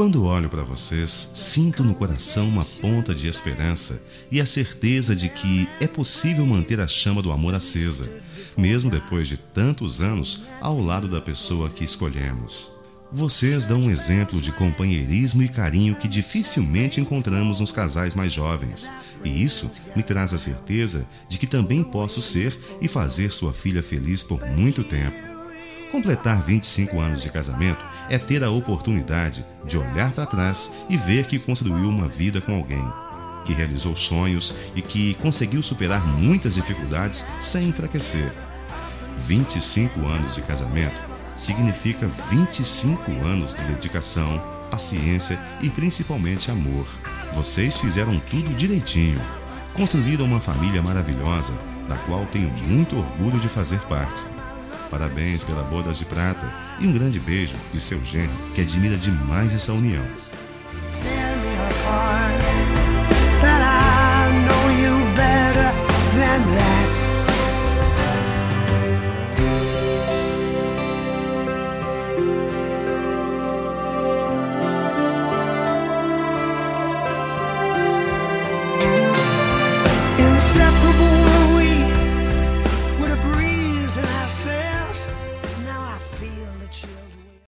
Quando olho para vocês, sinto no coração uma ponta de esperança e a certeza de que é possível manter a chama do amor acesa, mesmo depois de tantos anos ao lado da pessoa que escolhemos. Vocês dão um exemplo de companheirismo e carinho que dificilmente encontramos nos casais mais jovens, e isso me traz a certeza de que também posso ser e fazer sua filha feliz por muito tempo. Completar 25 anos de casamento é ter a oportunidade de olhar para trás e ver que construiu uma vida com alguém, que realizou sonhos e que conseguiu superar muitas dificuldades sem enfraquecer. 25 anos de casamento significa 25 anos de dedicação, paciência e principalmente amor. Vocês fizeram tudo direitinho, construíram uma família maravilhosa, da qual tenho muito orgulho de fazer parte. Parabéns pela bodas de prata e um grande beijo de seu genro, que admira demais essa união. Inseparable.